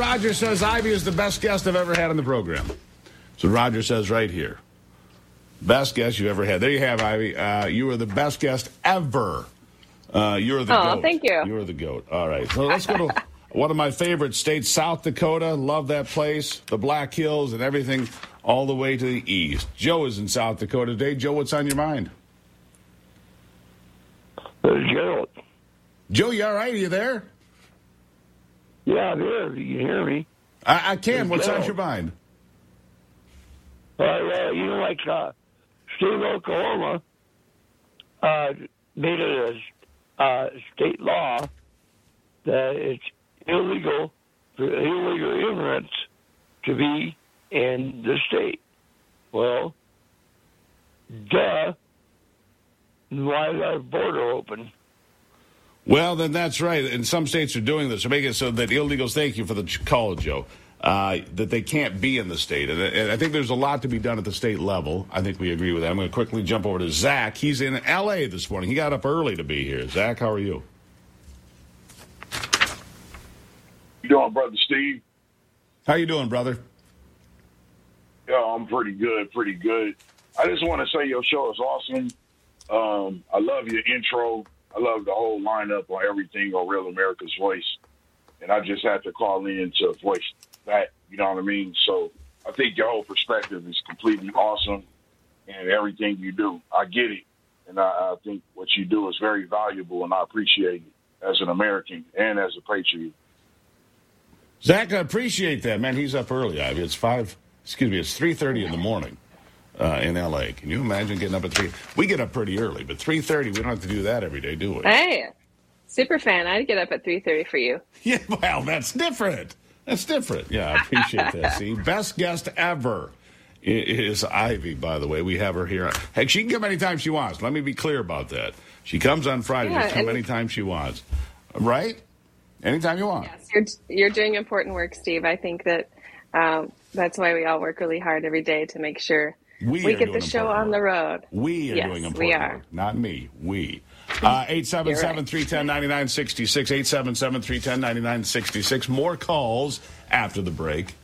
Roger says Ivy is the best guest I've ever had on the program. So Roger says right here. Best guest you've ever had. There you have, Ivy. You are the best guest ever. You're the GOAT. Thank you. You're the GOAT. All right. So let's go to one of my favorite states, South Dakota. Love that place. The Black Hills and everything all the way to the east. Joe is in South Dakota today. Joe, what's on your mind? Gerald. Joe, you all right? Are you there? Yeah, I'm here. You can hear me. I can. What's on your mind? Like state of Oklahoma made it a state law that it's illegal for illegal immigrants to be in the state. Well, duh. Why is our border open? Well, then that's right. And some states are doing this. They're making it so that illegals, thank you for the call, Joe, that they can't be in the state. And I think there's a lot to be done at the state level. I think we agree with that. I'm going to quickly jump over to Zach. He's in L.A. this morning. He got up early to be here. Zach, how are you? You doing, Brother Steve? How you doing, brother? Yeah, I'm pretty good, pretty good. I just want to say your show is awesome. I love your intro. I love the whole lineup on everything on Real America's Voice. And I just had to call in to voice that, you know what I mean? So I think your whole perspective is completely awesome and everything you do. I get it. And I think what you do is very valuable, and I appreciate it as an American and as a patriot. Zach, I appreciate that, man. He's up early, Ivy. It's 3:30 in the morning in L.A. Can you imagine getting up at 3? We get up pretty early, but 3:30, we don't have to do that every day, do we? Hey, super fan. I'd get up at 3:30 for you. Yeah, well, that's different. That's different. Yeah, I appreciate that. See, best guest ever is Ivy, by the way. We have her here. Heck, she can come anytime she wants. Let me be clear about that. She comes on Friday. She can come anytime she wants. Right? Anytime you want. Yes, you're doing important work, Steve. I think that that's why we all work really hard every day to make sure we get the show on the road. We are doing important work. Not me. We. 877-310-9966. 877-310-9966. More calls after the break.